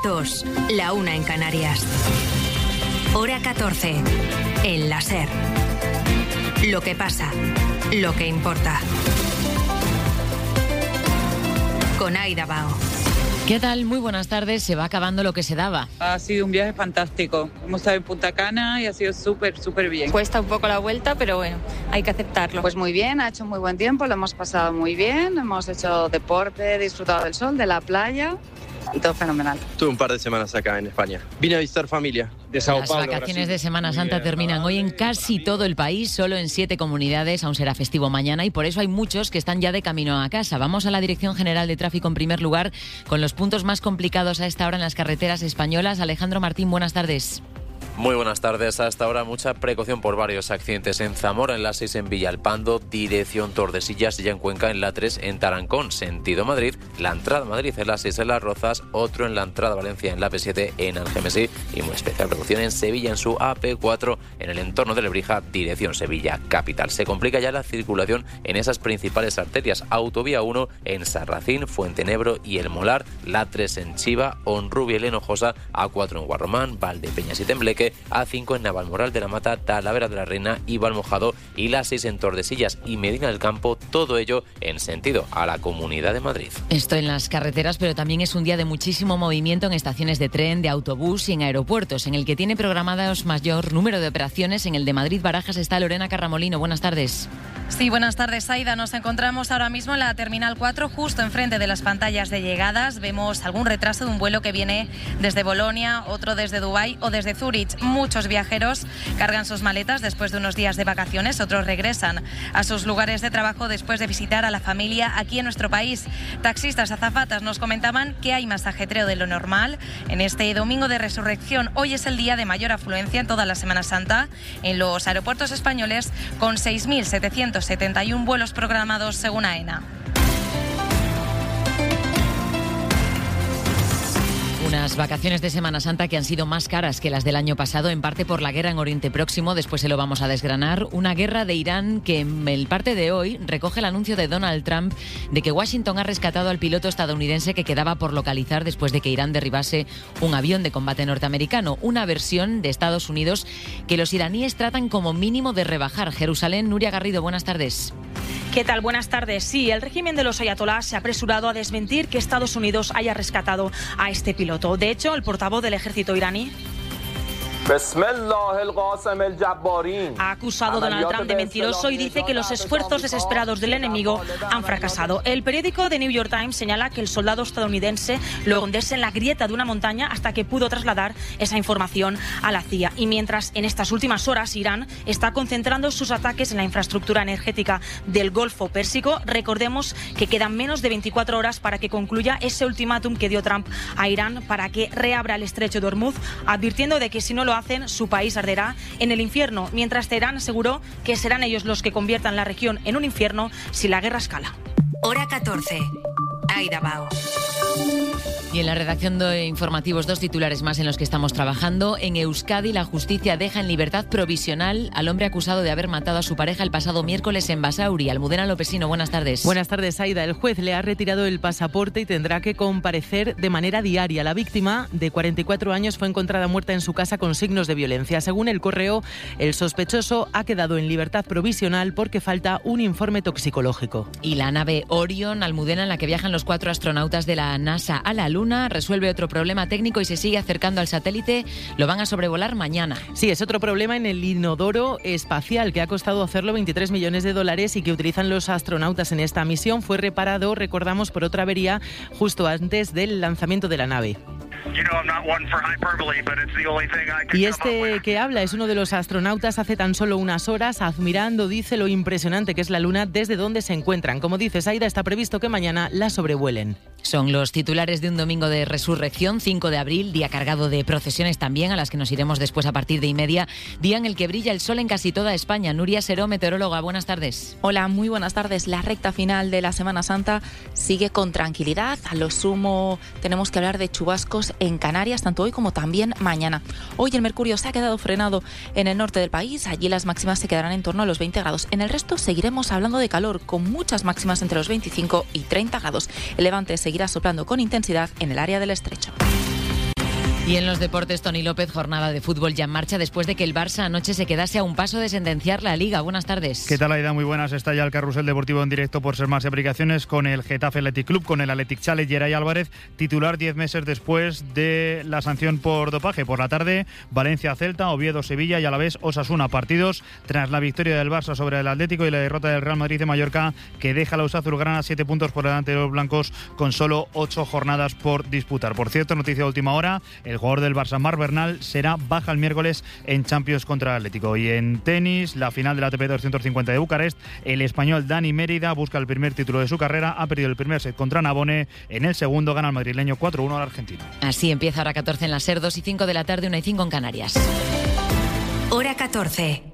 las 2, la 1 en Canarias. Hora 14, en la SER. Lo que pasa, lo que importa. Con Aida Bao. ¿Qué tal? Muy buenas tardes. Se va acabando lo que se daba. Ha sido un viaje fantástico. Hemos estado en Punta Cana y ha sido súper bien. Cuesta un poco la vuelta, pero bueno, hay que aceptarlo. Pues muy bien, ha hecho muy buen tiempo, lo hemos pasado muy bien, hemos hecho deporte, disfrutado del sol, de la playa y todo fenomenal. Tuve un par de semanas acá en España. Vine a visitar familia de Sao Las Paulo, vacaciones Brasil. de Semana Santa terminan hoy en casi todo el país, solo en 7 comunidades, aún será festivo mañana y por eso hay muchos que están ya de camino a casa. Vamos a la Dirección General de Tráfico en primer lugar con los puntos más complicados a esta hora en las carreteras españolas. Alejandro Martín, buenas tardes. Muy buenas tardes. Hasta ahora mucha precaución por varios accidentes en Zamora, en la 6 en Villalpando, dirección Tordesillas, y ya en Cuenca en la 3 en Tarancón, sentido Madrid. La entrada a Madrid en la 6 en Las Rozas, otro en la entrada a Valencia en la P7 en Algemesí y muy especial precaución en Sevilla en su AP4 en el entorno de Lebrija, dirección Sevilla capital. Se complica ya la circulación en esas principales arterias. Autovía 1 en Sarracín, Fuentenebro y El Molar, la 3 en Chiva, Honrubia y Hinojosa, A4 en Guarromán, Valdepeñas y Tembleque, A5 en Navalmoral de la Mata, Talavera de la Reina y Valmojado y la 6 en Tordesillas y Medina del Campo, todo ello en sentido a la Comunidad de Madrid. Esto en las carreteras, pero también es un día de muchísimo movimiento en estaciones de tren, de autobús y en aeropuertos, en el que tiene programados mayor número de operaciones. En el de Madrid-Barajas está Lorena Carramolino. Buenas tardes. Sí, buenas tardes, Aida. Nos encontramos ahora mismo en la Terminal 4, justo enfrente de las pantallas de llegadas. Vemos algún retraso de un vuelo que viene desde Bolonia, otro desde Dubái o desde Zúrich. Muchos viajeros cargan sus maletas después de unos días de vacaciones, otros regresan a sus lugares de trabajo después de visitar a la familia aquí en nuestro país. Taxistas, azafatas nos comentaban que hay más ajetreo de lo normal en este domingo de resurrección. Hoy es el día de mayor afluencia en toda la Semana Santa en los aeropuertos españoles, con 6.771 vuelos programados según AENA. Unas vacaciones de Semana Santa que han sido más caras que las del año pasado, en parte por la guerra en Oriente Próximo. Después se lo vamos a desgranar. Una guerra de Irán que en el parte de hoy recoge el anuncio de Donald Trump de que Washington ha rescatado al piloto estadounidense que quedaba por localizar después de que Irán derribase un avión de combate norteamericano. Una versión de Estados Unidos que los iraníes tratan como mínimo de rebajar. Jerusalén, Nuria Garrido, buenas tardes. ¿Qué tal? Buenas tardes. Sí, el régimen de los ayatolás se ha apresurado a desmentir que Estados Unidos haya rescatado a este piloto. De hecho, el portavoz del ejército iraní ha acusado a Donald Trump de mentiroso y dice que los esfuerzos desesperados del enemigo han fracasado. El periódico The New York Times señala que el soldado estadounidense lo escondiese en la grieta de una montaña hasta que pudo trasladar esa información a la CIA. Y mientras en estas últimas horas Irán está concentrando sus ataques en la infraestructura energética del Golfo Pérsico, recordemos que quedan menos de 24 horas para que concluya ese ultimátum que dio Trump a Irán para que reabra el estrecho de Hormuz, advirtiendo de que si no lo hacen, su país arderá en el infierno, mientras Teherán aseguró que serán ellos los que conviertan la región en un infierno si la guerra escala. Hora 14, Aida Bao. Y en la redacción de informativos, 2 titulares más en los que estamos trabajando. En Euskadi, la justicia deja en libertad provisional al hombre acusado de haber matado a su pareja el pasado miércoles en Basauri. Almudena Lopesino, buenas tardes. Buenas tardes, Aida. El juez le ha retirado el pasaporte y tendrá que comparecer de manera diaria. La víctima, de 44 años, fue encontrada muerta en su casa con signos de violencia. Según El Correo, el sospechoso ha quedado en libertad provisional porque falta un informe toxicológico. Y la nave Orion, Almudena, en la que viajan los 4 astronautas de la NASA a la Luna, resuelve otro problema técnico y se sigue acercando al satélite. Lo van a sobrevolar mañana. Sí, es otro problema en el inodoro espacial que ha costado hacerlo $23 millones y que utilizan los astronautas en esta misión. Fue reparado, recordamos, por otra avería justo antes del lanzamiento de la nave. Y este que habla es uno de los astronautas hace tan solo unas horas, admirando, dice, lo impresionante que es la Luna desde donde se encuentran. Como dices, Aida, está previsto que mañana la sobrevuelen. Son los titulares de un domingo de resurrección, 5 de abril, día cargado de procesiones también, a las que nos iremos después a partir de 1:30, día en el que brilla el sol en casi toda España. Nuria Seró, meteoróloga, buenas tardes. Hola, muy buenas tardes. La recta final de la Semana Santa sigue con tranquilidad. A lo sumo tenemos que hablar de chubascos en Canarias, tanto hoy como también mañana. Hoy el mercurio se ha quedado frenado en el norte del país. Allí las máximas se quedarán en torno a los 20 grados. En el resto seguiremos hablando de calor, con muchas máximas entre los 25 y 30 grados. El levante seguirá soplando con intensidad en el área del estrecho. Y en los deportes, Toni López, jornada de fútbol ya en marcha después de que el Barça anoche se quedase a un paso de sentenciar la Liga. Buenas tardes. ¿Qué tal, Aida? Muy buenas. Está ya el carrusel deportivo en directo por Ser Más y Aplicaciones con el Getafe Athletic Club, con el Athletic Challenge. Geray Álvarez, titular 10 meses después de la sanción por dopaje. Por la tarde, Valencia-Celta, Oviedo-Sevilla y a la vez Osasuna. Partidos tras la victoria del Barça sobre el Atlético y la derrota del Real Madrid de Mallorca, que deja a la azulgrana 7 puntos por delante de los blancos con solo 8 jornadas por disputar. Por cierto, noticia de última hora, el jugador del Barça, Marc Bernal, será baja el miércoles en Champions contra el Atlético. Y en tenis, la final de la ATP 250 de Bucarest, el español Dani Mérida busca el primer título de su carrera, ha perdido el primer set contra Navone, en el segundo gana el madrileño 4-1 al argentino. Así empieza Hora 14 en la SER, 2:05 de la tarde, 1:05 en Canarias. Hora 14.